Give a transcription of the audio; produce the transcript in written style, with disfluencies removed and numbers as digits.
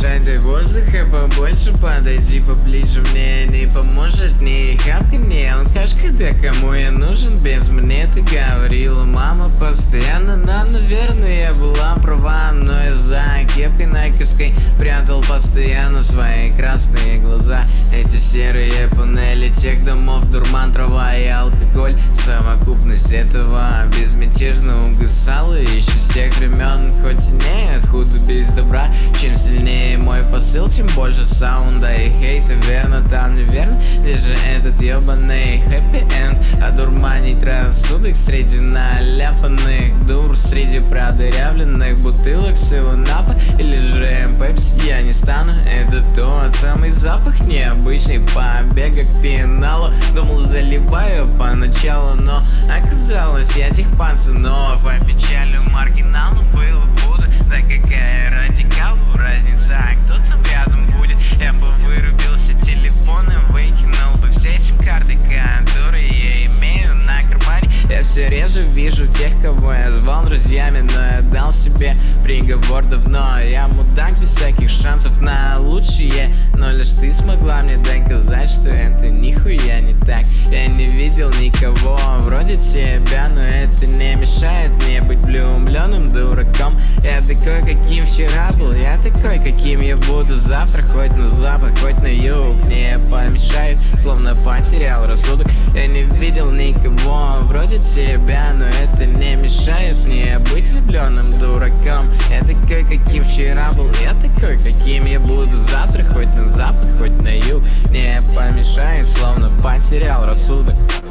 Дышать воздуха побольше, подойди поближе. Мне не поможет ни хапка, ни алкашка. Да кому я нужен без мне, ты говорила мама постоянно. Но, наверное, я была права, но я за кепкой найковской прятал постоянно свои красные глаза. Эти серые панели тех домов, дурман, трава и алкоголь. Совокупность этого безмятежно угасала еще с тех времен. Хоть и нет худо без добра, чем сильнее мой посыл, тем больше саунда и хейта. Верно, там неверно, где же этот ебаный хэппи-энд? Одурманить рассудок среди наляпанных дур, среди продырявленных бутылок севенапа или же пепси. Я не стану, это тот самый запах необычный побега к финалу. Думал, заливаю поначалу, но оказалось, я тех пацанов опечалю маргиналу. Было буду, да какая радикалу разница, а кто там рядом будет? Я бы вырубился телефоном, выкинул бы все сим-карты, которые я имею на кармане. Я все реже вижу тех, кого я звал друзьями, но я дал себе приговор давно. Я мудак без всяких шансов на лучшее, но лишь ты смогла мне доказать, что это нихуя не так. Я не видел никого вроде тебя, но это не мешает мне быть влюбленным дураком. Я такой, каким вчера был, я такой, каким я буду завтра. Хоть на запад, хоть на юг, мне помешает, словно потерял рассудок. Я не видел никого вроде тебя, но это не мешает мне быть влюбленным дураком. Я такой, каким вчера был, я такой, каким я буду завтра. Хоть на запад, хоть на юг, мне помешает, словно потерял рассудок.